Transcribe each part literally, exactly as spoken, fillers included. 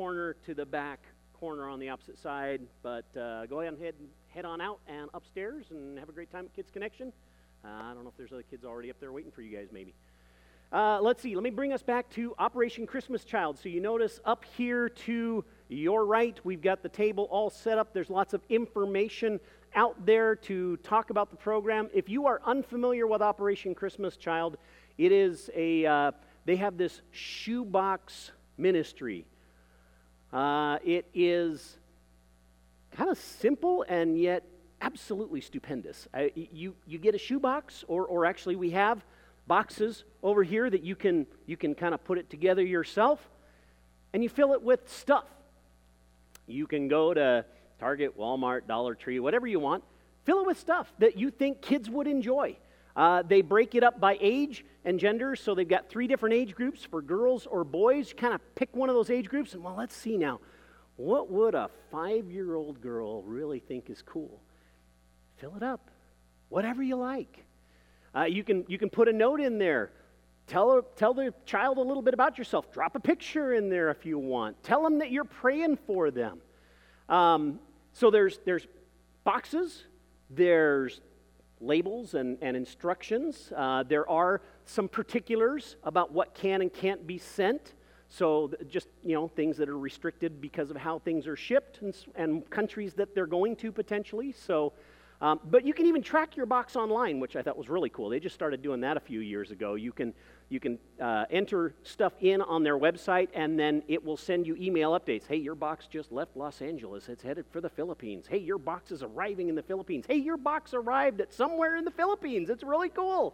corner to the back corner on the opposite side. But uh, go ahead and head, head on out and upstairs and have a great time at Kids Connection. Uh, I don't know if there's other kids already up there waiting for you guys maybe. Uh, let's see, let me bring us back to Operation Christmas Child. So you notice up here to your right, we've got the table all set up. There's lots of information out there to talk about the program. If you are unfamiliar with Operation Christmas Child, it is a, uh, they have this shoebox ministry. Uh, it is kind of simple and yet absolutely stupendous. I, you, you get a shoebox, or, or actually we have boxes over here that you can you can kind of put it together yourself, and you fill it with stuff. You can go to Target, Walmart, Dollar Tree, whatever you want. Fill it with stuff that you think kids would enjoy. Uh, they break it up by age and gender, so they've got three different age groups for girls or boys. Kind of pick one of those age groups, and well, let's see now. What would a five-year-old girl really think is cool? Fill it up. Whatever you like. Uh, you can you can put a note in there. Tell tell the child a little bit about yourself. Drop a picture in there if you want. Tell them that you're praying for them. Um, so there's there's boxes. There's labels and, and instructions. Uh, there are some particulars about what can and can't be sent. So just, you know, things that are restricted because of how things are shipped and, and countries that they're going to potentially. So. Um, but you can even track your box online, which I thought was really cool. They just started doing that a few years ago. You can you can uh, enter stuff in on their website, and then it will send you email updates. Hey, your box just left Los Angeles. It's headed for the Philippines. Hey, your box is arriving in the Philippines. Hey, your box arrived at somewhere in the Philippines. It's really cool.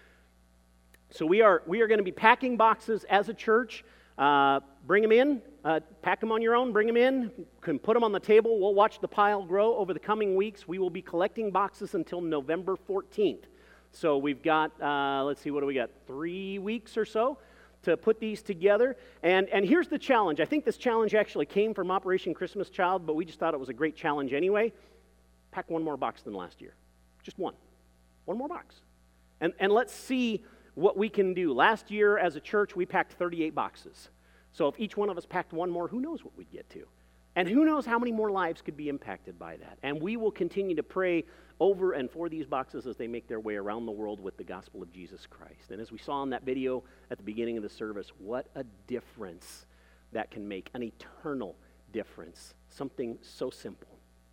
So we are we are going to be packing boxes as a church. Uh, bring them in, uh, pack them on your own, bring them in, you can put them on the table. We'll watch the pile grow over the coming weeks. We will be collecting boxes until November fourteenth. So we've got, uh, let's see, what do we got? Three weeks or so to put these together. And, and here's the challenge. I think this challenge actually came from Operation Christmas Child, but we just thought it was a great challenge anyway. Pack one more box than last year. Just one. One more box. And, and let's see what we can do. Last year, as a church, we packed thirty-eight boxes. So if each one of us packed one more, who knows what we'd get to? And who knows how many more lives could be impacted by that? And we will continue to pray over and for these boxes as they make their way around the world with the gospel of Jesus Christ. And as we saw in that video at the beginning of the service, what a difference that can make, an eternal difference. Something so simple.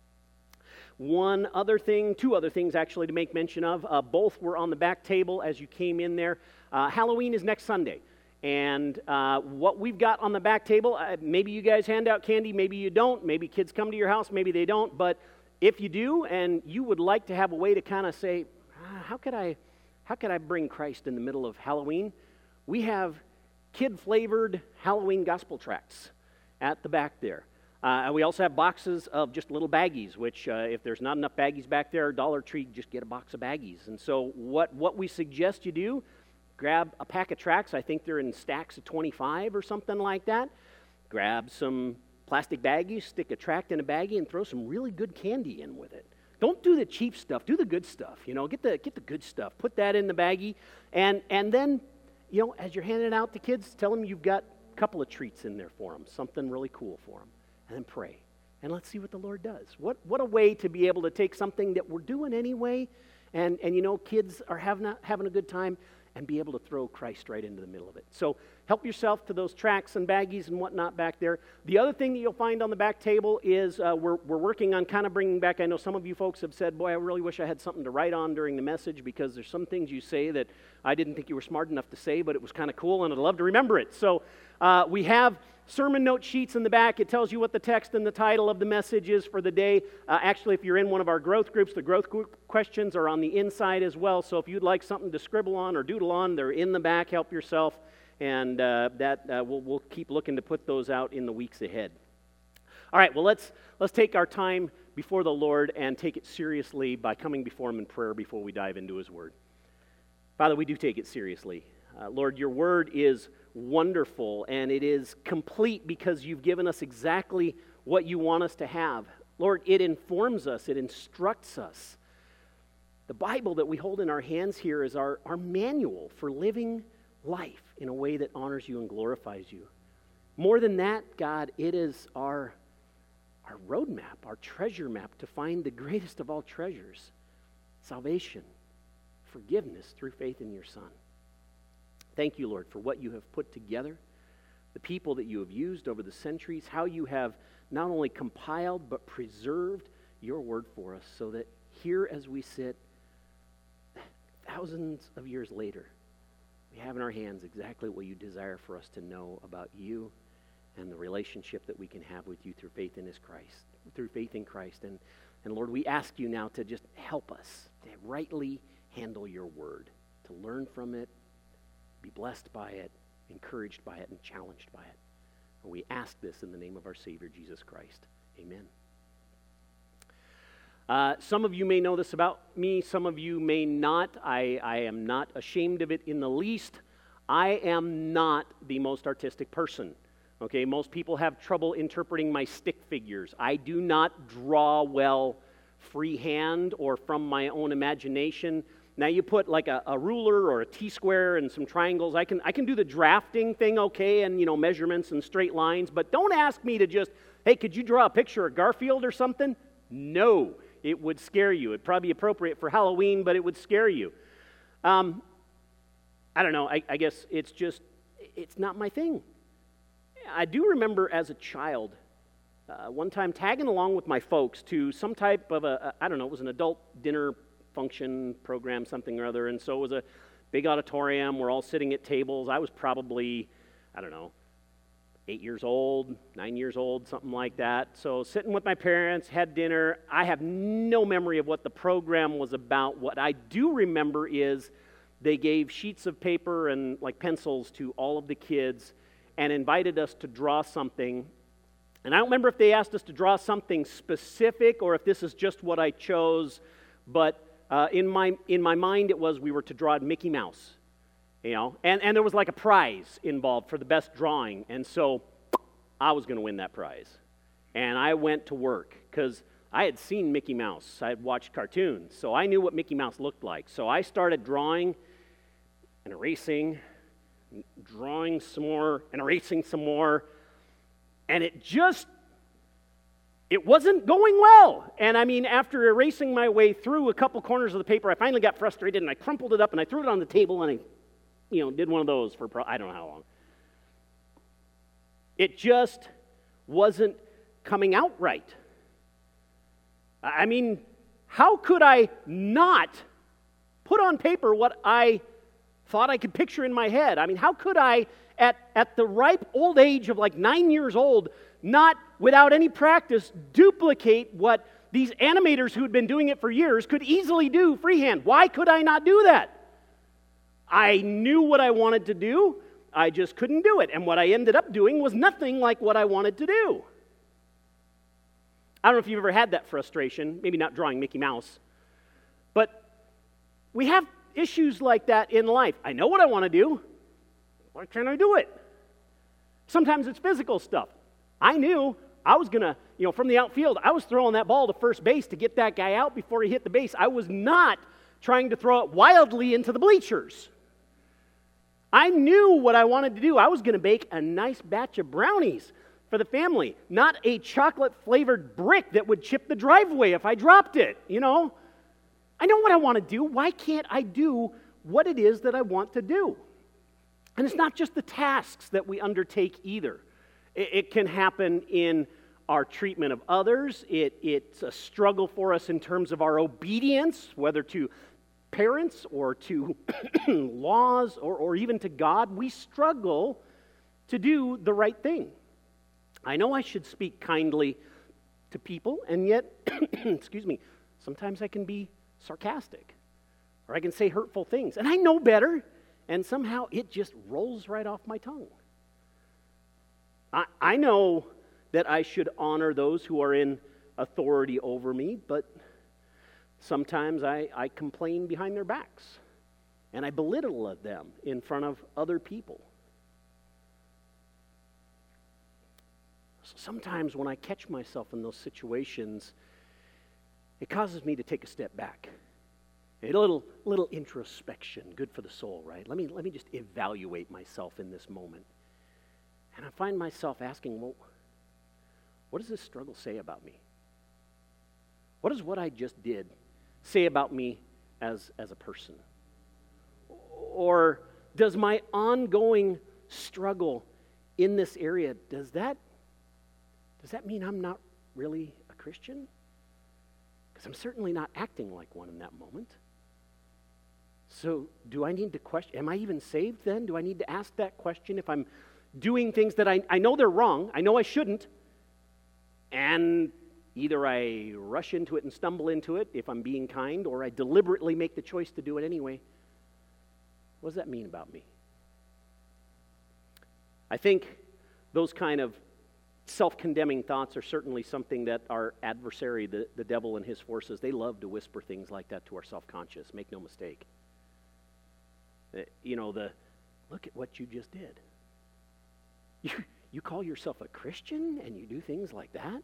One other thing, two other things actually to make mention of. Uh, both were on the back table as you came in there. Uh, Halloween is next Sunday. And uh, what we've got on the back table, uh, maybe you guys hand out candy, maybe you don't. Maybe kids come to your house, maybe they don't. But if you do, and you would like to have a way to kind of say, ah, how could I, how could I bring Christ in the middle of Halloween? We have kid-flavored Halloween gospel tracts at the back there. Uh, we also have boxes of just little baggies, which uh, if there's not enough baggies back there, Dollar Tree, just get a box of baggies. And so what, what we suggest you do, grab a pack of tracts. I think they're in stacks of twenty-five or something like that. Grab some plastic baggies, stick a tract in a baggie, and throw some really good candy in with it. Don't do the cheap stuff. Do the good stuff. You know, get the get the good stuff. Put that in the baggie, and and then, you know, as you're handing it out to kids, tell them you've got a couple of treats in there for them, something really cool for them. And then pray. And let's see what the Lord does. What what a way to be able to take something that we're doing anyway, and, and you know, kids are having a, having a good time, and be able to throw Christ right into the middle of it. So help yourself to those tracts and baggies and whatnot back there. The other thing that you'll find on the back table is uh, we're, we're working on kind of bringing back, I know some of you folks have said, boy, I really wish I had something to write on during the message, because there's some things you say that I didn't think you were smart enough to say, but it was kind of cool and I'd love to remember it. So uh, we have sermon note sheets in the back. It tells you what the text and the title of the message is for the day. Uh, actually, if you're in one of our growth groups, the growth group questions are on the inside as well. So if you'd like something to scribble on or doodle on, they're in the back. Help yourself. And uh, that uh, we'll, we'll keep looking to put those out in the weeks ahead. All right, well, let's let's take our time before the Lord and take it seriously by coming before Him in prayer before we dive into His Word. Father, we do take it seriously. Uh, Lord, your Word is wonderful, and it is complete because you've given us exactly what you want us to have. Lord, it informs us, it instructs us. The Bible that we hold in our hands here is our, our manual for living life in a way that honors you and glorifies you. More than that, God, it is our, our roadmap, our treasure map to find the greatest of all treasures, salvation, forgiveness through faith in your Son. Thank you, Lord, for what you have put together, the people that you have used over the centuries, how you have not only compiled but preserved your word for us so that here as we sit, thousands of years later, we have in our hands exactly what you desire for us to know about you and the relationship that we can have with you through faith in his Christ, through faith in Christ. And, and Lord, we ask you now to just help us to rightly handle your word, to learn from it, be blessed by it, encouraged by it, and challenged by it. And we ask this in the name of our Savior, Jesus Christ. Amen. Uh, some of you may know this about me. Some of you may not. I, I am not ashamed of it in the least. I am not the most artistic person. Okay, most people have trouble interpreting my stick figures. I do not draw well freehand or from my own imagination. Now you put like a, a ruler or a T-square and some triangles. I can I can do the drafting thing okay, and you know measurements and straight lines. But don't ask me to just, hey, could you draw a picture of Garfield or something? No, it would scare you. It'd probably be appropriate for Halloween, but it would scare you. Um, I don't know. I, I guess it's just it's not my thing. I do remember as a child, uh, one time tagging along with my folks to some type of a, I don't know, it was an adult dinner function program, something or other, and so it was a big auditorium. We're all sitting at tables. I was probably, I don't know, eight years old, nine years old, something like that. So sitting with my parents, had dinner. I have no memory of what the program was about. What I do remember is they gave sheets of paper and like pencils to all of the kids and invited us to draw something. And I don't remember if they asked us to draw something specific or if this is just what I chose, but uh, in my in my mind it was we were to draw Mickey Mouse, you know, and, and there was like a prize involved for the best drawing, and so I was going to win that prize. And I went to work because I had seen Mickey Mouse. I had watched cartoons, so I knew what Mickey Mouse looked like. So I started drawing and erasing, drawing some more and erasing some more, and it just, it wasn't going well. And I mean, after erasing my way through a couple corners of the paper, I finally got frustrated and I crumpled it up and I threw it on the table and I, you know, did one of those for, I don't know how long. It just wasn't coming out right. I mean, how could I not put on paper what I thought I could picture in my head? I mean, how could I, at, at the ripe old age of like nine years old, not, without any practice, duplicate what these animators who had been doing it for years could easily do freehand? Why could I not do that? I knew what I wanted to do, I just couldn't do it. And what I ended up doing was nothing like what I wanted to do. I don't know if you've ever had that frustration, maybe not drawing Mickey Mouse, but we have issues like that in life. I know what I want to do. Why can't I do it? Sometimes it's physical stuff. I knew I was going to, you know, from the outfield, I was throwing that ball to first base to get that guy out before he hit the base. I was not trying to throw it wildly into the bleachers. I knew what I wanted to do. I was going to bake a nice batch of brownies for the family, not a chocolate-flavored brick that would chip the driveway if I dropped it, you know. I know what I want to do. Why can't I do what it is that I want to do? And it's not just the tasks that we undertake either. It, it can happen in our treatment of others. It, it's a struggle for us in terms of our obedience, whether to parents or to laws or, or even to God. We struggle to do the right thing. I know I should speak kindly to people, and yet, excuse me, sometimes I can be sarcastic, or I can say hurtful things, and I know better, and somehow it just rolls right off my tongue. I, I know that I should honor those who are in authority over me, but sometimes I, I complain behind their backs, and I belittle them in front of other people. So sometimes when I catch myself in those situations, it causes me to take a step back. A little, little introspection, good for the soul, right? Let me, let me just evaluate myself in this moment. And I find myself asking, well, what does this struggle say about me? What does what I just did say about me as, as a person? Or does my ongoing struggle in this area, does that, does that mean I'm not really a Christian? Because I'm certainly not acting like one in that moment. So do I need to question, am I even saved then? Do I need to ask that question if I'm doing things that I, I know they're wrong, I know I shouldn't, and either I rush into it and stumble into it if I'm being kind, or I deliberately make the choice to do it anyway? What does that mean about me? I think those kind of self-condemning thoughts are certainly something that our adversary, the, the devil and his forces, they love to whisper things like that to our self-conscious. Make no mistake. Uh, you know, the, look at what you just did. You, you call yourself a Christian and you do things like that?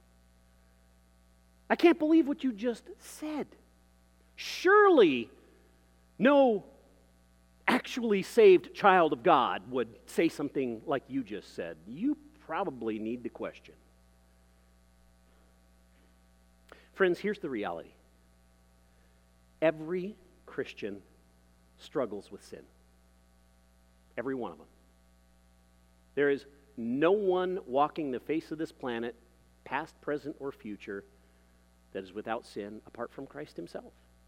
I can't believe what you just said. Surely no actually saved child of God would say something like you just said. You probably need to question. Friends, here's the reality. Every Christian struggles with sin. Every one of them. There is no one walking the face of this planet, past, present, or future, that is without sin apart from Christ himself.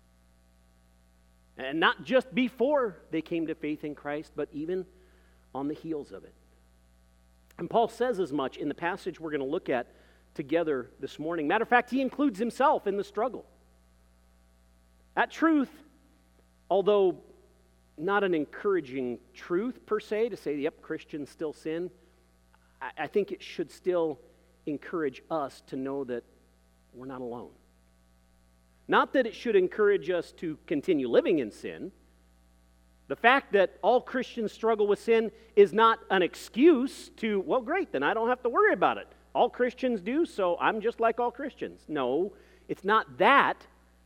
And not just before they came to faith in Christ, but even on the heels of it. And Paul says as much in the passage we're going to look at together this morning. Matter of fact, he includes himself in the struggle. That truth, although not an encouraging truth per se, to say, yep, Christians still sin, I, I think it should still encourage us to know that we're not alone. Not that it should encourage us to continue living in sin. The fact that all Christians struggle with sin is not an excuse to, well, great, then I don't have to worry about it. All Christians do, so I'm just like all Christians. No, it's not that.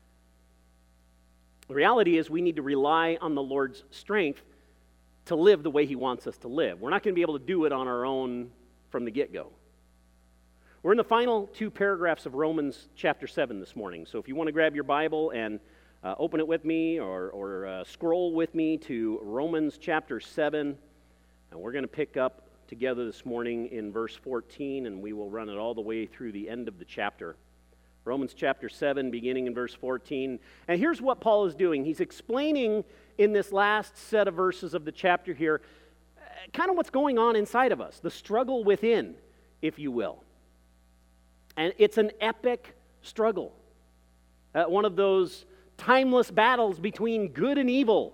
The reality is we need to rely on the Lord's strength to live the way he wants us to live. We're not going to be able to do it on our own from the get-go. We're in the final two paragraphs of Romans chapter seven this morning. So if you want to grab your Bible and uh, open it with me or, or uh, scroll with me to Romans chapter seven, and we're going to pick up together this morning in verse fourteen, and we will run it all the way through the end of the chapter. Romans chapter seven, beginning in verse fourteen. And here's what Paul is doing. He's explaining in this last set of verses of the chapter here uh, kind of what's going on inside of us, the struggle within, if you will. And it's an epic struggle. Uh, one of those timeless battles between good and evil.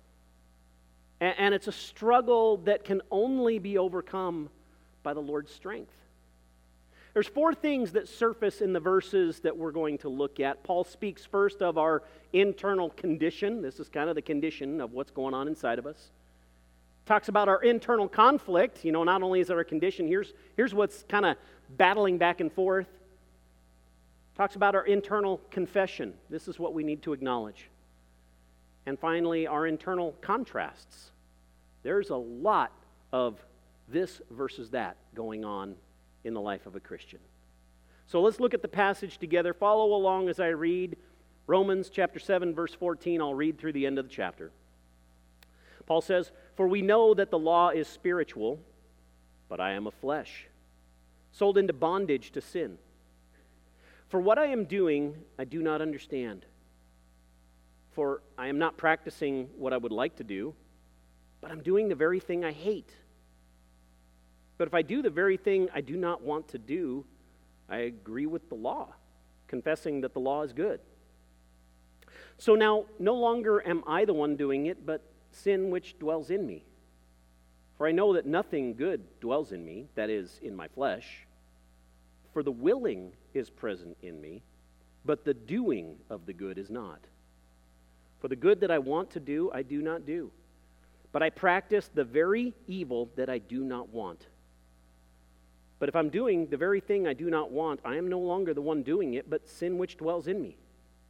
And, and it's a struggle that can only be overcome by the Lord's strength. There's four things that surface in the verses that we're going to look at. Paul speaks first of our internal condition. This is kind of the condition of what's going on inside of us. Talks about our internal conflict. You know, not only is there a condition, here's, here's what's kind of battling back and forth. Talks about our internal confession. This is what we need to acknowledge. And finally, our internal contrasts. There's a lot of this versus that going on in the life of a Christian. So let's look at the passage together. Follow along as I read Romans chapter seven, verse fourteen. I'll read through the end of the chapter. Paul says, "For we know that the law is spiritual, but I am of flesh, sold into bondage to sin. For what I am doing, I do not understand. For I am not practicing what I would like to do, but I'm doing the very thing I hate. But if I do the very thing I do not want to do, I agree with the law, confessing that the law is good. So now, no longer am I the one doing it, but sin which dwells in me. For I know that nothing good dwells in me, that is, in my flesh. For the willing is present in me, but the doing of the good is not. For the good that I want to do, I do not do. But I practice the very evil that I do not want. But if I'm doing the very thing I do not want, I am no longer the one doing it, but sin which dwells in me.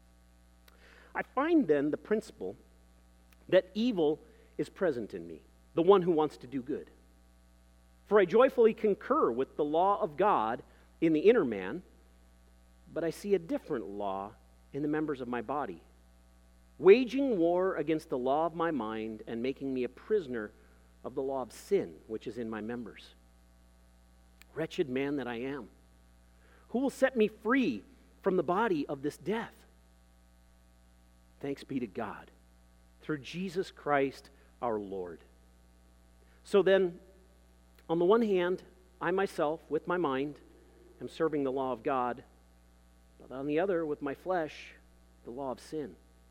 I find then the principle that evil is present in me, the one who wants to do good. For I joyfully concur with the law of God in the inner man, but I see a different law in the members of my body, waging war against the law of my mind and making me a prisoner of the law of sin, which is in my members. Wretched man that I am, who will set me free from the body of this death? Thanks be to God, through Jesus Christ our Lord. So then, on the one hand, I myself, with my mind, am serving the law of God, but on the other, with my flesh, the law of sin.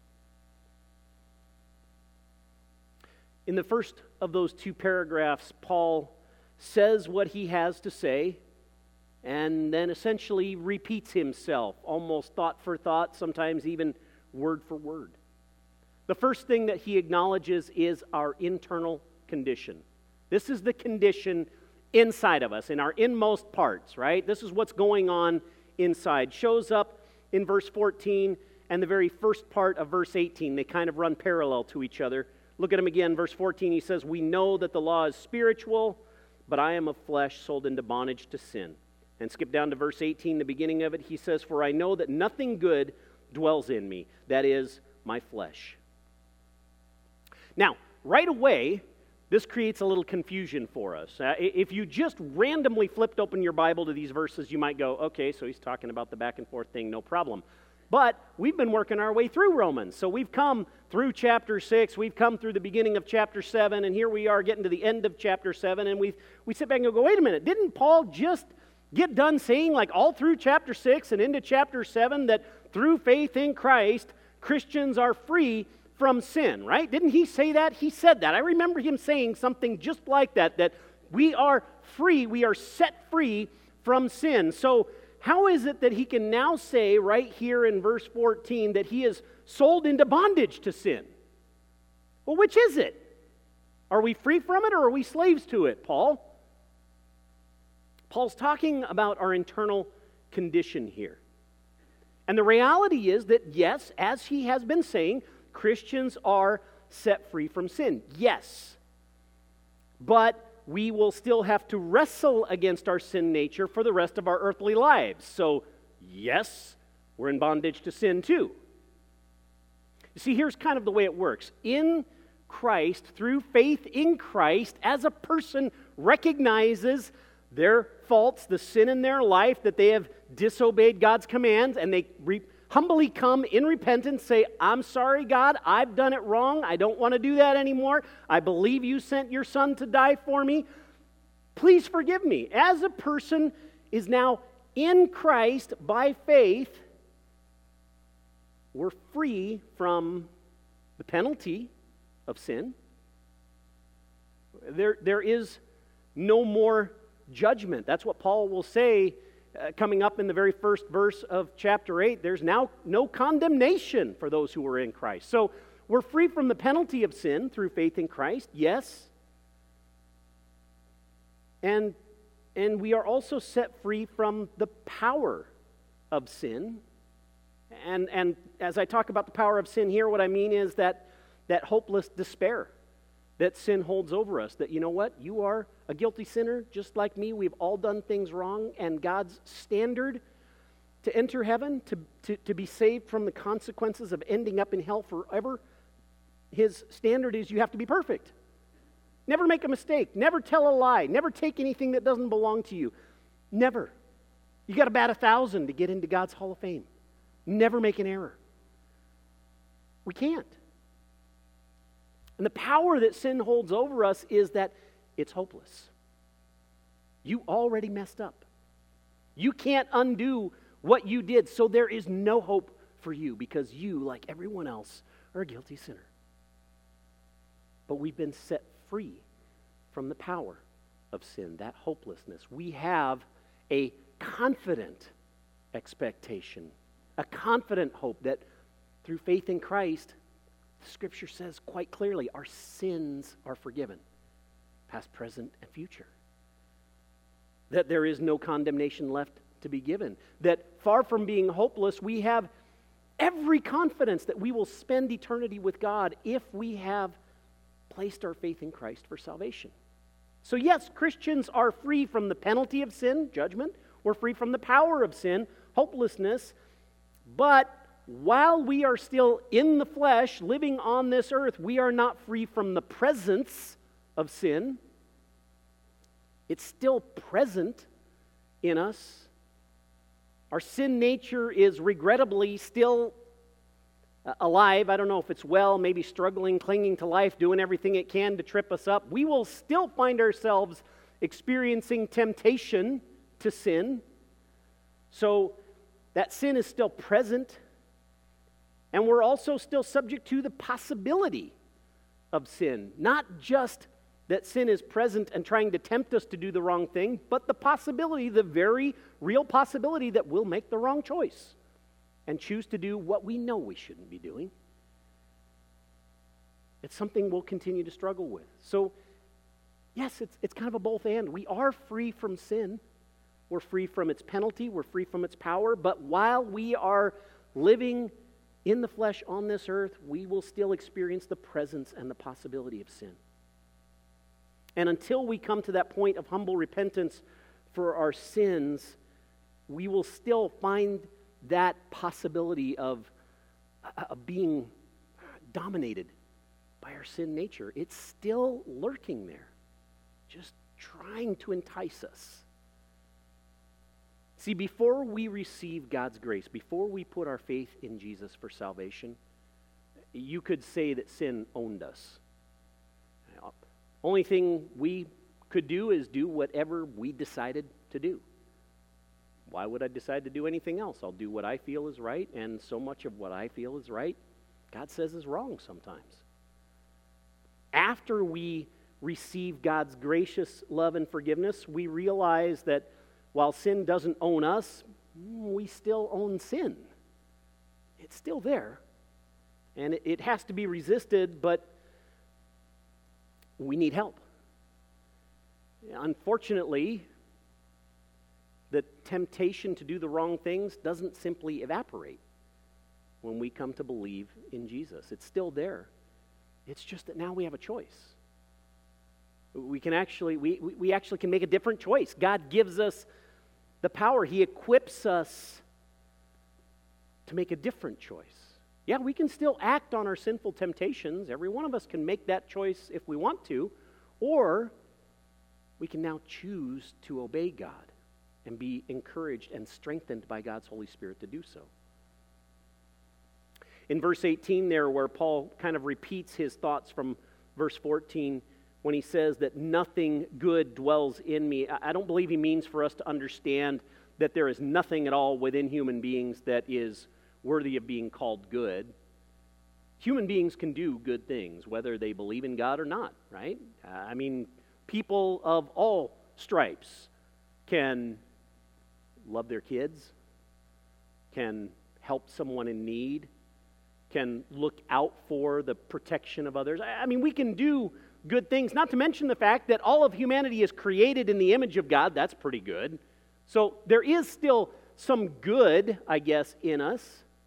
In the first of those two paragraphs, Paul says what he has to say, and then essentially repeats himself, almost thought for thought, sometimes even word for word. The first thing that he acknowledges is our internal condition. This is the condition inside of us, in our inmost parts, right? This is what's going on inside. Shows up in verse fourteen and the very first part of verse eighteen. They kind of run parallel to each other. Look at him again, verse fourteen. He says, "We know that the law is spiritual, but I am of flesh, sold into bondage to sin." And skip down to verse eighteen, the beginning of it. He says, "For I know that nothing good dwells in me, that is, my flesh." Now, right away, this creates a little confusion for us. Uh, if you just randomly flipped open your Bible to these verses, you might go, okay, so he's talking about the back and forth thing, no problem. But we've been working our way through Romans. So we've come through chapter six, we've come through the beginning of chapter seven, and here we are getting to the end of chapter seven, and we we sit back and go, wait a minute, didn't Paul just get done saying, like all through chapter six and into chapter seven, that through faith in Christ, Christians are free from sin, right? Didn't he say that? He said that. I remember him saying something just like that, that we are free, we are set free from sin. So how is it that he can now say right here in verse fourteen that he is sold into bondage to sin? Well, which is it? Are we free from it or are we slaves to it, Paul? Paul's talking about our internal condition here. And the reality is that, yes, as he has been saying, Christians are set free from sin. Yes. But we will still have to wrestle against our sin nature for the rest of our earthly lives. So, yes, we're in bondage to sin too. You see, here's kind of the way it works. In Christ, through faith in Christ, as a person recognizes their faults, the sin in their life, that they have disobeyed God's commands, and they re- humbly come in repentance, say, I'm sorry, God, I've done it wrong. I don't want to do that anymore. I believe you sent your son to die for me. Please forgive me. As a person is now in Christ by faith, we're free from the penalty of sin. There, there is no more judgment. That's what Paul will say uh, coming up in the very first verse of chapter eight. There's now no condemnation for those who are in Christ. So we're free from the penalty of sin through faith in Christ, yes. And, and we are also set free from the power of sin. And, and as I talk about the power of sin here, what I mean is that, that hopeless despair that sin holds over us, that, you know what, you are a guilty sinner just like me. We've all done things wrong, and God's standard to enter heaven, to, to, to be saved from the consequences of ending up in hell forever, his standard is you have to be perfect. Never make a mistake. Never tell a lie. Never take anything that doesn't belong to you. Never. You got to bat a thousand to get into God's Hall of Fame. Never make an error. We can't. And the power that sin holds over us is that it's hopeless. You already messed up. You can't undo what you did, so there is no hope for you because you, like everyone else, are a guilty sinner. But we've been set free from the power of sin, that hopelessness. We have a confident expectation, a confident hope that through faith in Christ, Scripture says quite clearly, our sins are forgiven, past, present, and future. That there is no condemnation left to be given. That far from being hopeless, we have every confidence that we will spend eternity with God if we have placed our faith in Christ for salvation. So yes, Christians are free from the penalty of sin, judgment. We're free from the power of sin, hopelessness. But while we are still in the flesh, living on this earth, we are not free from the presence of sin. It's still present in us. Our sin nature is regrettably still alive. I don't know if it's well, maybe struggling, clinging to life, doing everything it can to trip us up. We will still find ourselves experiencing temptation to sin. So that sin is still present. And we're also still subject to the possibility of sin. Not just that sin is present and trying to tempt us to do the wrong thing, but the possibility, the very real possibility that we'll make the wrong choice and choose to do what we know we shouldn't be doing. It's something we'll continue to struggle with. So, yes, it's, it's kind of a both and. We are free from sin. We're free from its penalty. We're free from its power. But while we are living in the flesh on this earth, we will still experience the presence and the possibility of sin. And until we come to that point of humble repentance for our sins, we will still find that possibility of, of being dominated by our sin nature. It's still lurking there, just trying to entice us. See, before we receive God's grace, before we put our faith in Jesus for salvation, you could say that sin owned us. Only thing we could do is do whatever we decided to do. Why would I decide to do anything else? I'll do what I feel is right, and so much of what I feel is right, God says is wrong sometimes. After we receive God's gracious love and forgiveness, we realize that while sin doesn't own us, we still own sin. It's still there, and it, it has to be resisted, but we need help. Unfortunately, the temptation to do the wrong things doesn't simply evaporate when we come to believe in Jesus. It's still there. It's just that now we have a choice. We can actually, we, we actually can make a different choice. God gives us the power. He equips us to make a different choice. Yeah, we can still act on our sinful temptations. Every one of us can make that choice if we want to. Or we can now choose to obey God and be encouraged and strengthened by God's Holy Spirit to do so. In verse eighteen there, where Paul kind of repeats his thoughts from verse fourteen, when he says that nothing good dwells in me, I don't believe he means for us to understand that there is nothing at all within human beings that is worthy of being called good. Human beings can do good things, whether they believe in God or not, right? Uh, I mean, people of all stripes can love their kids, can help someone in need, can look out for the protection of others. I, I mean, we can do good things, not to mention the fact that all of humanity is created in the image of God. That's pretty good. So there is still some good, I guess, in us.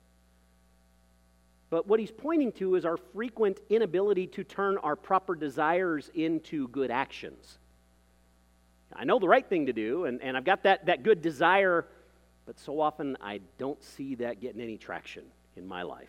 But what he's pointing to is our frequent inability to turn our proper desires into good actions. I know the right thing to do, and, and I've got that, that good desire, but so often I don't see that getting any traction in my life.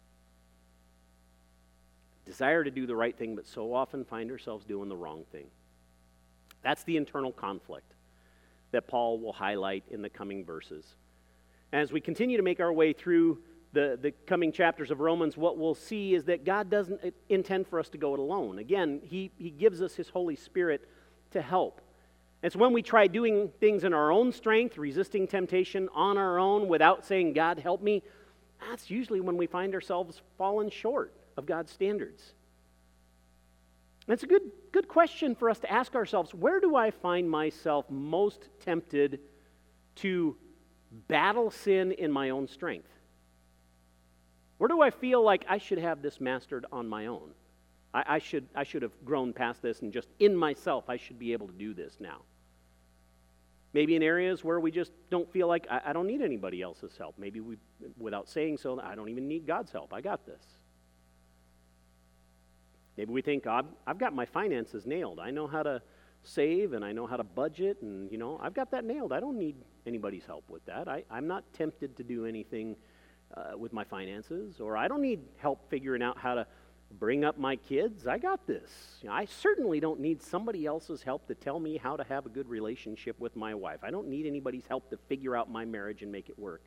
Desire to do the right thing, but so often find ourselves doing the wrong thing. That's the internal conflict that Paul will highlight in the coming verses. As we continue to make our way through the, the coming chapters of Romans, what we'll see is that God doesn't intend for us to go it alone. Again, he, he gives us His Holy Spirit to help. It's when we try doing things in our own strength, resisting temptation on our own without saying, God, help me, that's usually when we find ourselves falling short of God's standards. And it's a good, good question for us to ask ourselves, where do I find myself most tempted to battle sin in my own strength? Where do I feel like I should have this mastered on my own? I, I should I should have grown past this, and just in myself I should be able to do this now. Maybe in areas where we just don't feel like I, I don't need anybody else's help. Maybe we, without saying so, I don't even need God's help. I got this. Maybe we think, I've, I've got my finances nailed. I know how to save and I know how to budget, and, you know, I've got that nailed. I don't need anybody's help with that. I, I'm not tempted to do anything uh, with my finances, or I don't need help figuring out how to bring up my kids. I got this. You know, I certainly don't need somebody else's help to tell me how to have a good relationship with my wife. I don't need anybody's help to figure out my marriage and make it work.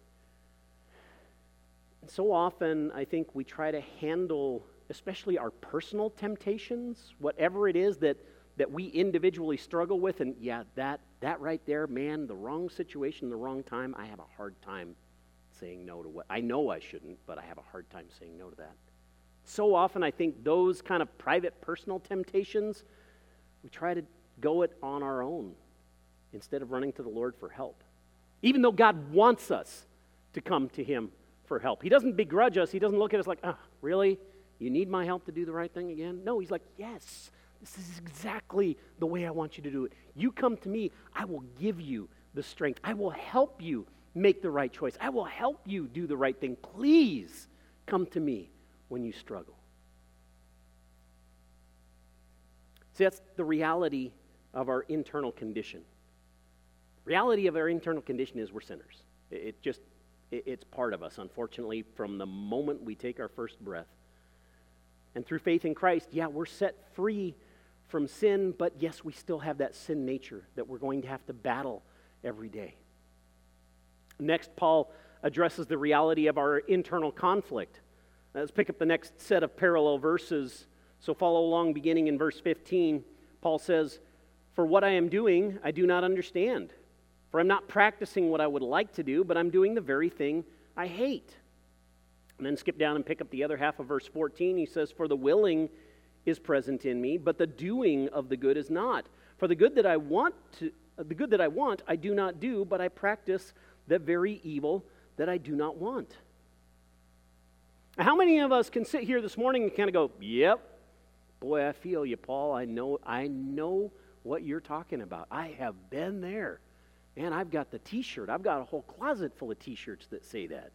And so often, I think we try to handle, especially our personal temptations, whatever it is that, that we individually struggle with, and yeah, that, that right there, man, the wrong situation, the wrong time, I have a hard time saying no to what, I know I shouldn't, but I have a hard time saying no to that. So often, I think those kind of private, personal temptations, we try to go it on our own instead of running to the Lord for help. Even though God wants us to come to Him for help. He doesn't begrudge us. He doesn't look at us like, oh, really? You need my help to do the right thing again? No, He's like, yes, this is exactly the way I want you to do it. You come to me, I will give you the strength. I will help you make the right choice. I will help you do the right thing. Please come to me when you struggle. See, that's the reality of our internal condition. Reality of our internal condition is we're sinners. It, it just, it, it's part of us, unfortunately, from the moment we take our first breath. And through faith in Christ, yeah, we're set free from sin, but yes, we still have that sin nature that we're going to have to battle every day. Next, Paul addresses the reality of our internal conflict. Let's pick up the next set of parallel verses. So follow along beginning in verse fifteen. Paul says, "For what I am doing, I do not understand. For I'm not practicing what I would like to do, but I'm doing the very thing I hate." And then skip down and pick up the other half of verse fourteen. He says, "For the willing is present in me, but the doing of the good is not. For the good that I want to, the good that I want, I do not do, but I practice the very evil that I do not want." How many of us can sit here this morning and kind of go, "Yep, boy, I feel you, Paul. I know, I know what you're talking about. I have been there. Man, I've got the t-shirt. I've got a whole closet full of t-shirts that say that."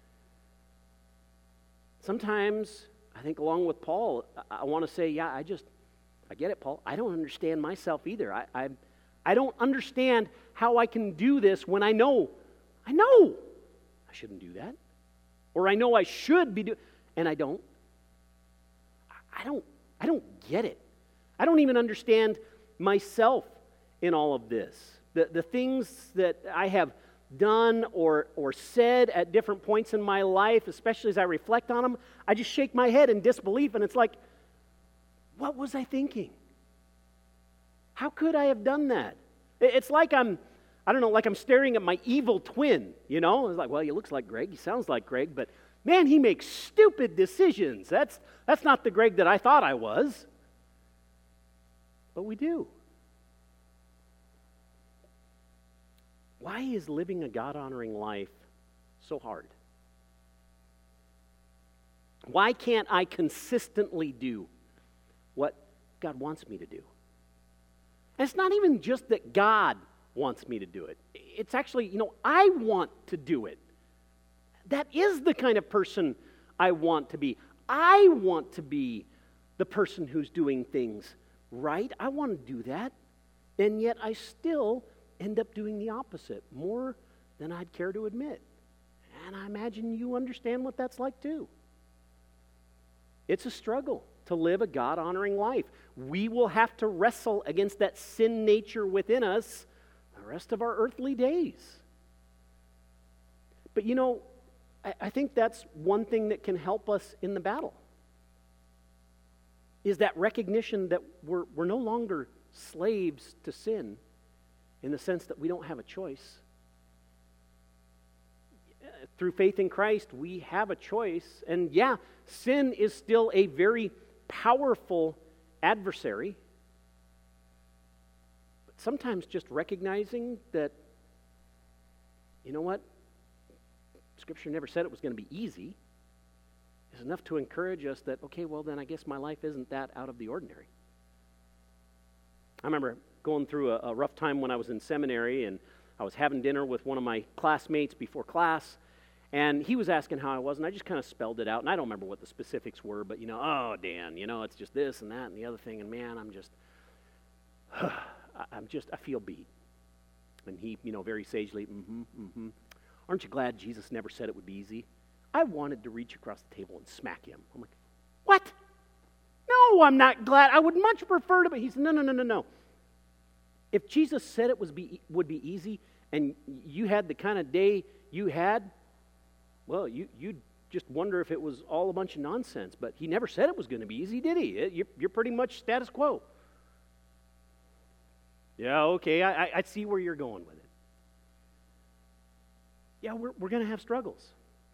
Sometimes, I think along with Paul, I, I want to say, yeah, I just, I get it, Paul. I don't understand myself either. I, I, I don't understand how I can do this when I know, I know I shouldn't do that. Or I know I should be doing, and I don't. I don't, I don't get it. I don't even understand myself in all of this. The, the things that I have done or, or said at different points in my life, especially as I reflect on them, I just shake my head in disbelief, and it's like, what was I thinking? How could I have done that? It's like I'm, I don't know, like I'm staring at my evil twin, you know? It's like, well, he looks like Greg, he sounds like Greg, but man, he makes stupid decisions. That's, that's not the Greg that I thought I was. But we do. Why is living a God-honoring life so hard? Why can't I consistently do what God wants me to do? And it's not even just that God wants me to do it. It's actually, you know, I want to do it. That is the kind of person I want to be. I want to be the person who's doing things right. I want to do that. And yet I still end up doing the opposite more than I'd care to admit. And I imagine you understand what that's like too. It's a struggle to live a God-honoring life. We will have to wrestle against that sin nature within us the rest of our earthly days. But you know, I, I think that's one thing that can help us in the battle, is that recognition that we're, we're no longer slaves to sin in the sense that we don't have a choice. Through faith in Christ, we have a choice. And yeah, sin is still a very powerful adversary. But sometimes just recognizing that, you know what? Scripture never said it was going to be easy is enough to encourage us that, okay, well then I guess my life isn't that out of the ordinary. I remember going through a, a rough time when I was in seminary, and I was having dinner with one of my classmates before class, and he was asking how I was, and I just kind of spelled it out, and I don't remember what the specifics were, but, you know, oh, Dan, you know, it's just this and that and the other thing, and man, I'm just, I, I'm just, I feel beat. And he, you know, very sagely, mm-hmm, mm-hmm. Aren't you glad Jesus never said it would be easy? I wanted to reach across the table and smack him. I'm like, what? No, I'm not glad. I would much prefer to be. He said, no, no, no, no, no. If Jesus said it was be, would be easy, and you had the kind of day you had, well, you, you'd just wonder if it was all a bunch of nonsense. But he never said it was going to be easy, did he? You're, you're pretty much status quo. Yeah, okay, I, I see where you're going with it. Yeah, we're, we're going to have struggles.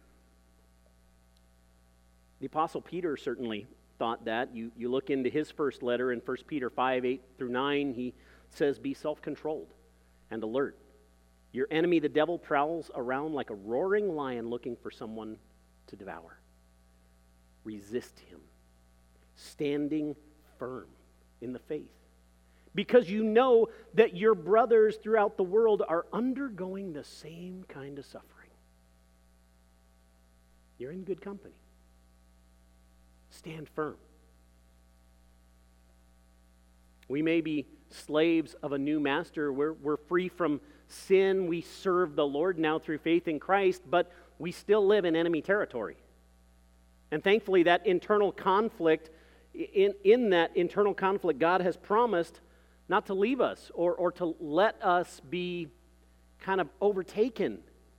The Apostle Peter certainly thought that. You, you look into his first letter in First Peter five, eight through nine, he says, be self-controlled and alert. Your enemy, the devil, prowls around like a roaring lion looking for someone to devour. Resist him, standing firm in the faith, because you know that your brothers throughout the world are undergoing the same kind of suffering. You're in good company. Stand firm. We may be slaves of a new master. We're, we're free from sin. We serve the Lord now through faith in Christ, but we still live in enemy territory. And thankfully, that internal conflict, in, in that internal conflict, God has promised not to leave us or, or to let us be kind of overtaken.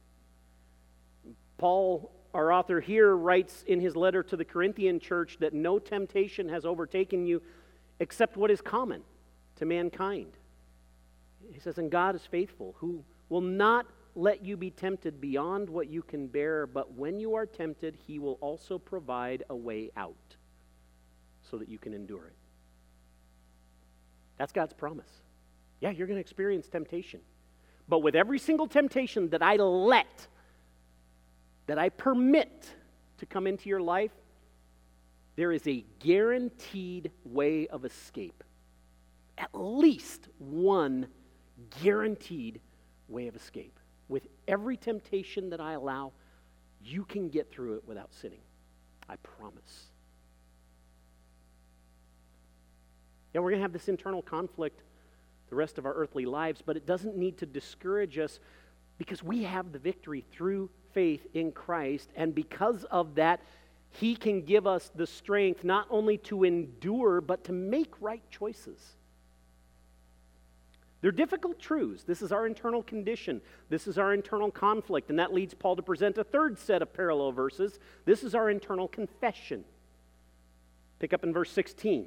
Paul, our author here, writes in his letter to the Corinthian church that no temptation has overtaken you except what is common to mankind. He says, and God is faithful, who will not let you be tempted beyond what you can bear, but when you are tempted, he will also provide a way out so that you can endure it. That's God's promise. Yeah, you're going to experience temptation. But with every single temptation that I let, that I permit to come into your life, there is a guaranteed way of escape. At least one guaranteed way of escape. With every temptation that I allow, you can get through it without sinning. I promise. Yeah, we're going to have this internal conflict the rest of our earthly lives, but it doesn't need to discourage us because we have the victory through faith in Christ, and because of that, he can give us the strength not only to endure, but to make right choices. They're difficult truths. This is our internal condition. This is our internal conflict, and that leads Paul to present a third set of parallel verses. This is our internal confession. Pick up in verse sixteen.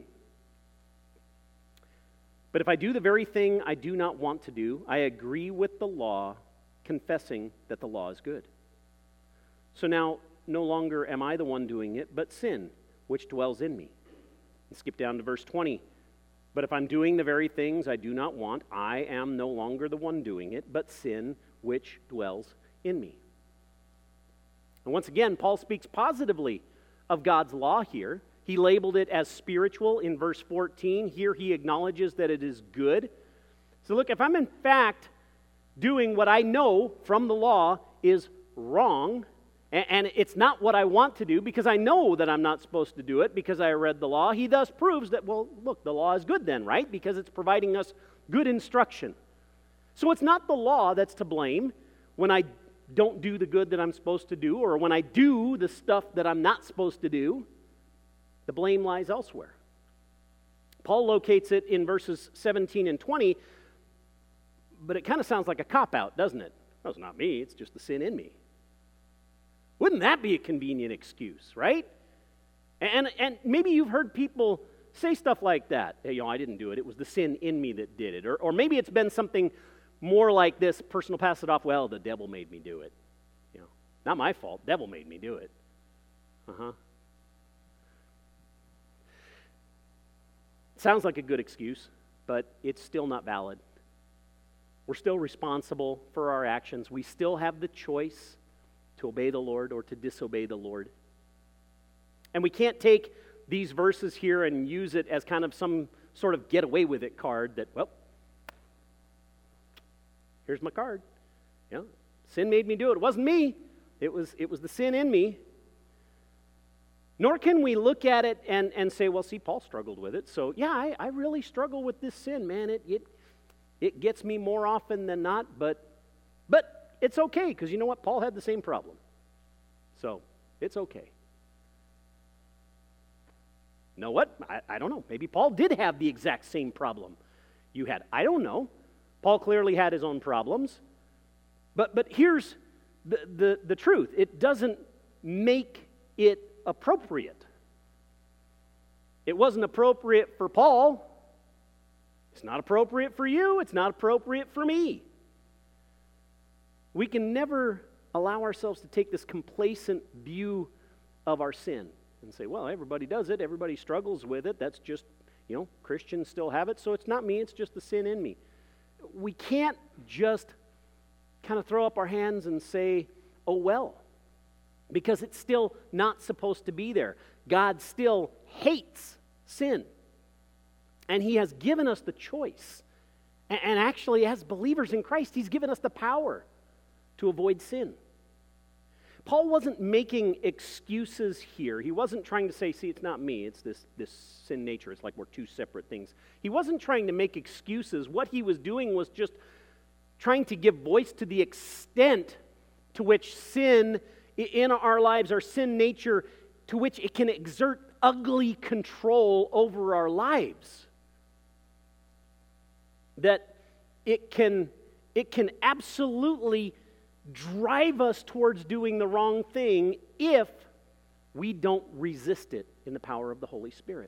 But if I do the very thing I do not want to do, I agree with the law, confessing that the law is good. So now, no longer am I the one doing it, but sin, which dwells in me. And skip down to verse twenty. But if I'm doing the very things I do not want, I am no longer the one doing it, but sin, which dwells in me. And once again, Paul speaks positively of God's law here. He labeled it as spiritual in verse fourteen. Here he acknowledges that it is good. So look, if I'm in fact doing what I know from the law is wrong, and it's not what I want to do because I know that I'm not supposed to do it because I read the law, he thus proves that, well, look, the law is good then, right? Because it's providing us good instruction. So it's not the law that's to blame when I don't do the good that I'm supposed to do or when I do the stuff that I'm not supposed to do. The blame lies elsewhere. Paul locates it in verses seventeen and twenty, but it kind of sounds like a cop-out, doesn't it? Well, it's not me, it's just the sin in me. Wouldn't that be a convenient excuse, right? And and maybe you've heard people say stuff like that. Hey, you know, I didn't do it. It was the sin in me that did it. Or, or maybe it's been something more like this. A person will pass it off, well, the devil made me do it. You know, not my fault. Devil made me do it. Uh-huh. Sounds like a good excuse, but it's still not valid. We're still responsible for our actions. We still have the choice to obey the Lord or to disobey the Lord. And we can't take these verses here and use it as kind of some sort of get away with it card that, well, here's my card. You know, sin made me do it. It wasn't me. It was, it was the sin in me. Nor can we look at it and, and say, well, see, Paul struggled with it. So, yeah, I, I really struggle with this sin, man. It, it, It gets me more often than not, but but it's okay, because you know what? Paul had the same problem. So, it's okay. Know what? I, I don't know. Maybe Paul did have the exact same problem you had. I don't know. Paul clearly had his own problems. But but here's the, the, the truth. It doesn't make it appropriate. It wasn't appropriate for Paul. It's not appropriate for you. It's not appropriate for me. We can never allow ourselves to take this complacent view of our sin and say, well, everybody does it. Everybody struggles with it. That's just, you know, Christians still have it, so it's not me. It's just the sin in me. We can't just kind of throw up our hands and say, oh, well, because it's still not supposed to be there. God still hates sin. And He has given us the choice. And actually, as believers in Christ, He's given us the power to avoid sin. Paul wasn't making excuses here. He wasn't trying to say, see, it's not me, it's this, this sin nature. It's like we're two separate things. He wasn't trying to make excuses. What he was doing was just trying to give voice to the extent to which sin in our lives, our sin nature, to which it can exert ugly control over our lives. That it can, it can absolutely drive us towards doing the wrong thing if we don't resist it in the power of the Holy Spirit.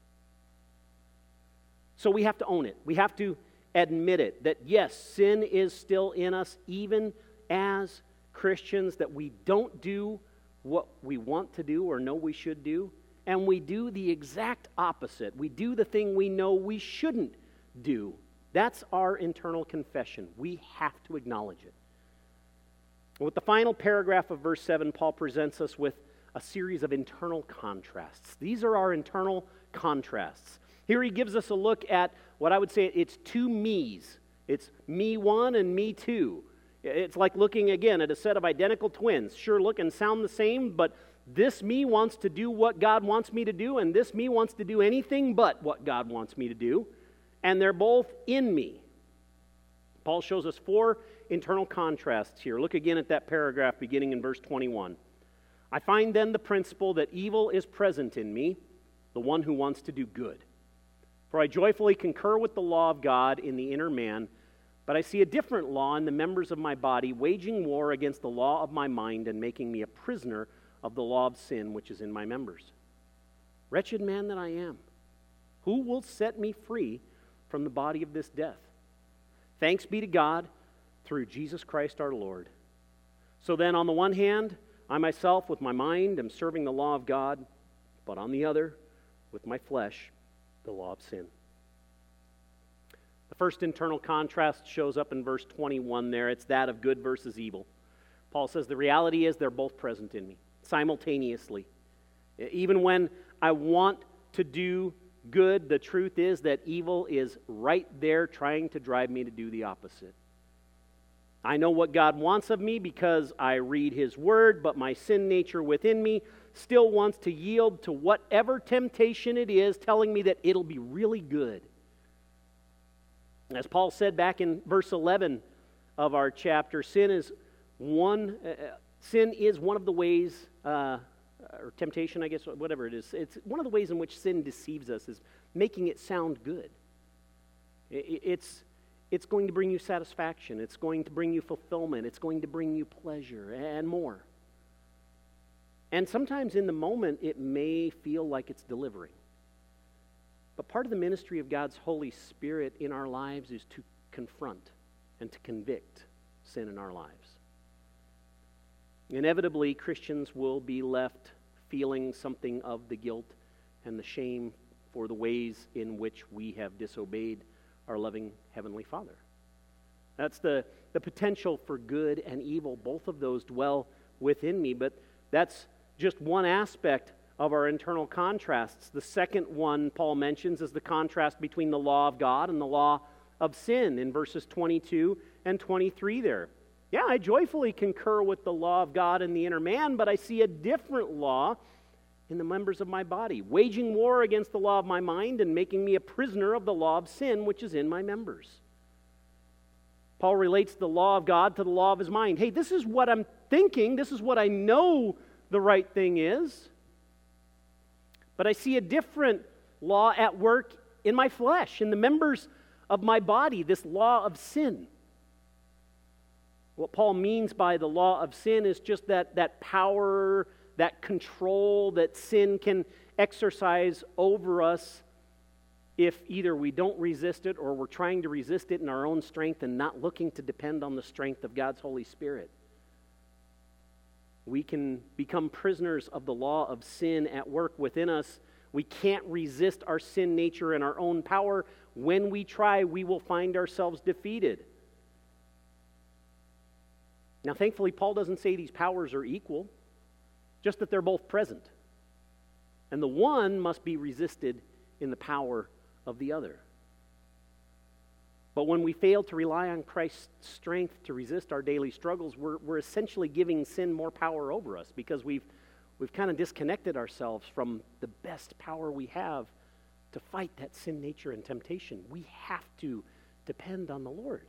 So we have to own it. We have to admit it, that yes, sin is still in us, even as Christians, that we don't do what we want to do or know we should do, and we do the exact opposite. We do the thing we know we shouldn't do. That's our internal confession. We have to acknowledge it. With the final paragraph of verse seven, Paul presents us with a series of internal contrasts. These are our internal contrasts. Here he gives us a look at what I would say it's two me's. It's me one and me two. It's like looking again at a set of identical twins. Sure, look and sound the same, but this me wants to do what God wants me to do, and this me wants to do anything but what God wants me to do. And they're both in me. Paul shows us four internal contrasts here. Look again at that paragraph beginning in verse twenty-one. I find then the principle that evil is present in me, the one who wants to do good. For I joyfully concur with the law of God in the inner man, but I see a different law in the members of my body, waging war against the law of my mind and making me a prisoner of the law of sin which is in my members. Wretched man that I am, who will set me free from the body of this death? Thanks be to God through Jesus Christ our Lord. So then, on the one hand, I myself with my mind am serving the law of God, but on the other, with my flesh, the law of sin. The first internal contrast shows up in verse twenty-one there. It's that of good versus evil. Paul says the reality is they're both present in me, simultaneously. Even when I want to do good, the truth is that evil is right there trying to drive me to do the opposite. I know what God wants of me because I read His Word, but my sin nature within me still wants to yield to whatever temptation it is, telling me that it'll be really good. As Paul said back in verse eleven of our chapter, sin is one, uh, sin is one of the ways, uh, or temptation, I guess, whatever it is. It's one of the ways in which sin deceives us is making it sound good. It's, it's going to bring you satisfaction. It's going to bring you fulfillment. It's going to bring you pleasure and more. And sometimes in the moment, it may feel like it's delivering. But part of the ministry of God's Holy Spirit in our lives is to confront and to convict sin in our lives. Inevitably, Christians will be left feeling something of the guilt and the shame for the ways in which we have disobeyed our loving Heavenly Father. That's the, the potential for good and evil. Both of those dwell within me, but that's just one aspect of our internal contrasts. The second one Paul mentions is the contrast between the law of God and the law of sin in verses twenty-two and twenty-three there. Yeah, I joyfully concur with the law of God in the inner man, but I see a different law in the members of my body, waging war against the law of my mind and making me a prisoner of the law of sin which is in my members. Paul relates the law of God to the law of his mind. Hey, this is what I'm thinking. This is what I know the right thing is. But I see a different law at work in my flesh, in the members of my body, this law of sin. What Paul means by the law of sin is just that, that power, that control that sin can exercise over us if either we don't resist it or we're trying to resist it in our own strength and not looking to depend on the strength of God's Holy Spirit. We can become prisoners of the law of sin at work within us. We can't resist our sin nature in our own power. When we try, we will find ourselves defeated. Now, thankfully, Paul doesn't say these powers are equal, just that they're both present. And the one must be resisted in the power of the other. But when we fail to rely on Christ's strength to resist our daily struggles, we're, we're essentially giving sin more power over us because we've, we've kind of disconnected ourselves from the best power we have to fight that sin nature and temptation. We have to depend on the Lord.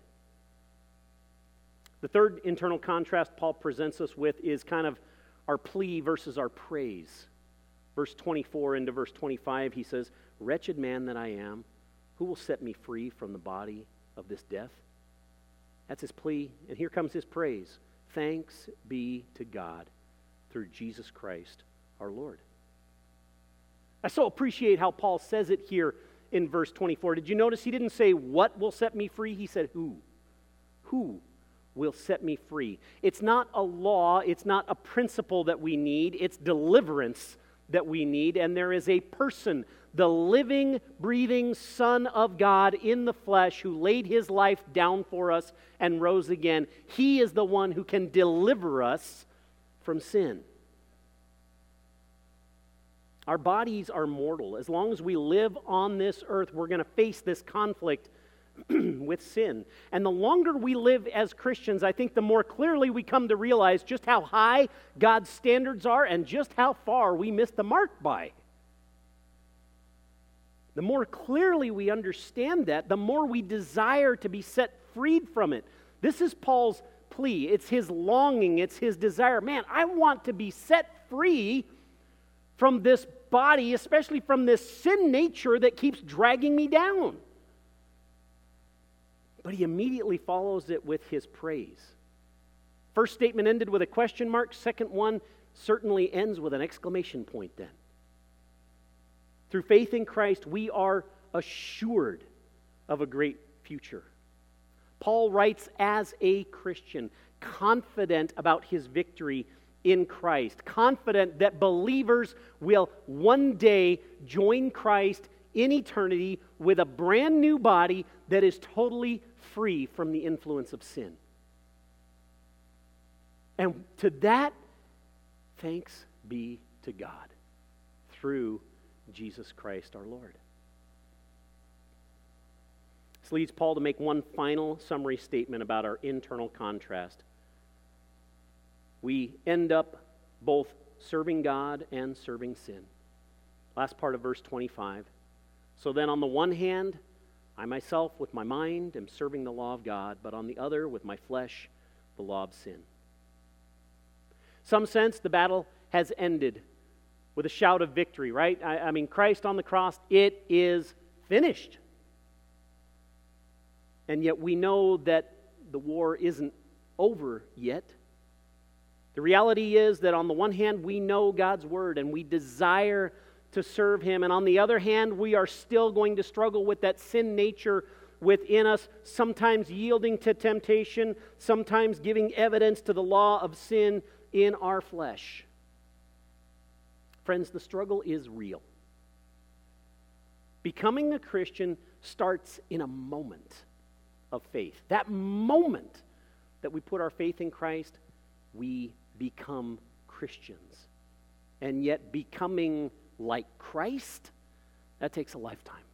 The third internal contrast Paul presents us with is kind of our plea versus our praise. Verse twenty-four into verse twenty-five, he says, "Wretched man that I am, who will set me free from the body of this death?" That's his plea, and here comes his praise. "Thanks be to God through Jesus Christ our Lord." I so appreciate how Paul says it here in verse twenty-four. Did you notice he didn't say, "What will set me free?" He said, "Who? Who will set me free?" It's not a law, it's not a principle that we need, it's deliverance that we need, and there is a person, the living, breathing Son of God in the flesh who laid his life down for us and rose again. He is the one who can deliver us from sin. Our bodies are mortal. As long as we live on this earth, we're going to face this conflict with sin. And the longer we live as Christians, I think the more clearly we come to realize just how high God's standards are and just how far we miss the mark by. The more clearly we understand that, the more we desire to be set freed from it. This is Paul's plea. It's his longing. It's his desire. Man, I want to be set free from this body, especially from this sin nature that keeps dragging me down. But he immediately follows it with his praise. First statement ended with a question mark. Second one certainly ends with an exclamation point then. Through faith in Christ, we are assured of a great future. Paul writes as a Christian, confident about his victory in Christ, confident that believers will one day join Christ in eternity with a brand new body that is totally free from the influence of sin. And to that, thanks be to God through Jesus Christ our Lord. This leads Paul to make one final summary statement about our internal contrast. We end up both serving God and serving sin. Last part of verse twenty-five. "So then on the one hand, I myself with my mind am serving the law of God, but on the other with my flesh, the law of sin." Some sense the battle has ended with a shout of victory, right? I, I mean, Christ on the cross, it is finished. And yet we know that the war isn't over yet. The reality is that on the one hand, we know God's word and we desire to serve Him. And on the other hand, we are still going to struggle with that sin nature within us, sometimes yielding to temptation, sometimes giving evidence to the law of sin in our flesh. Friends, the struggle is real. Becoming a Christian starts in a moment of faith. That moment that we put our faith in Christ, we become Christians. And yet becoming like Christ, that takes a lifetime.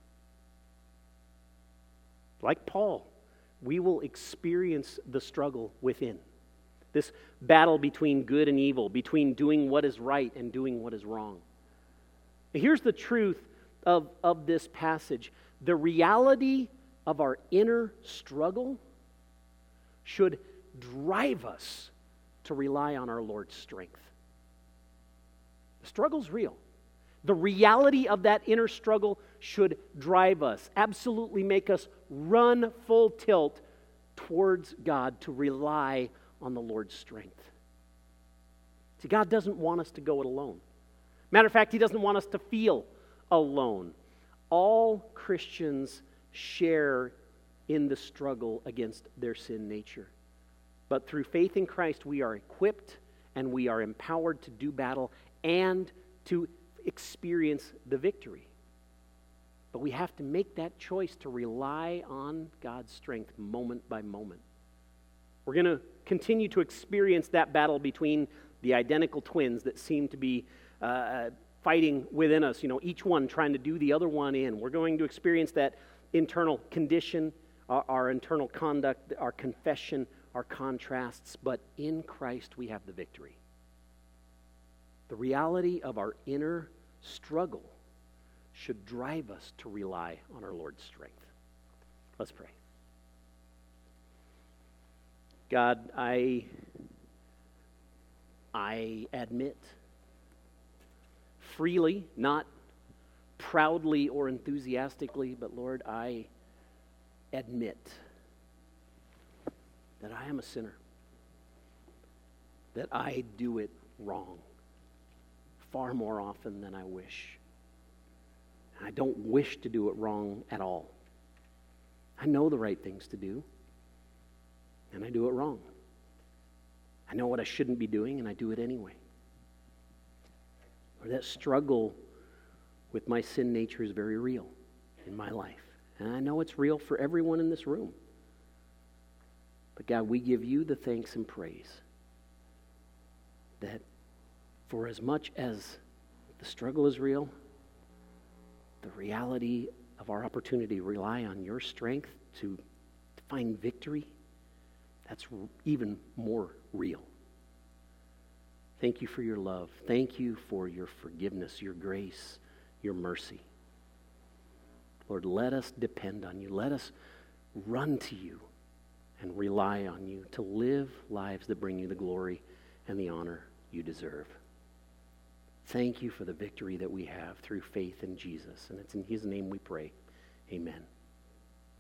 Like Paul, we will experience the struggle within. This battle between good and evil, between doing what is right and doing what is wrong. Here's the truth of, of this passage. The reality of our inner struggle should drive us to rely on our Lord's strength. The struggle's real. The reality of that inner struggle should drive us, absolutely make us run full tilt towards God to rely on the Lord's strength. See, God doesn't want us to go it alone. Matter of fact, He doesn't want us to feel alone. All Christians share in the struggle against their sin nature. But through faith in Christ, we are equipped and we are empowered to do battle and to experience the victory. But we have to make that choice to rely on God's strength moment by moment. We're going to continue to experience that battle between the identical twins that seem to be uh, fighting within us, you know, each one trying to do the other one in. We're going to experience that internal condition, our, our internal conduct, our confession, our contrasts, but in Christ we have the victory. The reality of our inner struggle should drive us to rely on our Lord's strength. Let's pray. God, I, I admit freely, not proudly or enthusiastically, but Lord, I admit that I am a sinner, that I do it wrong far more often than I wish. I don't wish to do it wrong at all. I know the right things to do, and I do it wrong. I know what I shouldn't be doing, and I do it anyway. Or that struggle with my sin nature is very real in my life. And I know it's real for everyone in this room. But God, we give you the thanks and praise that for as much as the struggle is real, the reality of our opportunity to rely on your strength to, to find victory, that's even more real. Thank you for your love. Thank you for your forgiveness, your grace, your mercy. Lord, let us depend on you. Let us run to you and rely on you to live lives that bring you the glory and the honor you deserve. Thank you for the victory that we have through faith in Jesus. And it's in His name we pray. Amen.